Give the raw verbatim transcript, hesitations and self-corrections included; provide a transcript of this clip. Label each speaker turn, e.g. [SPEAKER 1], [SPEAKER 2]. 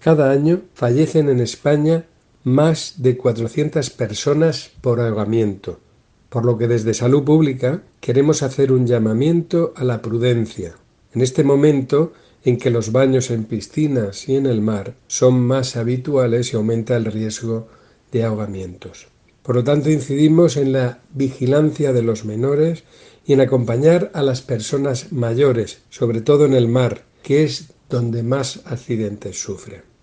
[SPEAKER 1] Cada año fallecen en España más de cuatrocientas personas por ahogamiento, por lo que desde Salud Pública queremos hacer un llamamiento a la prudencia. En este momento en que los baños en piscinas y en el mar son más habituales y aumenta el riesgo de ahogamientos. Por lo tanto, incidimos en la vigilancia de los menores y en acompañar a las personas mayores, sobre todo en el mar, que es donde más accidentes sufren.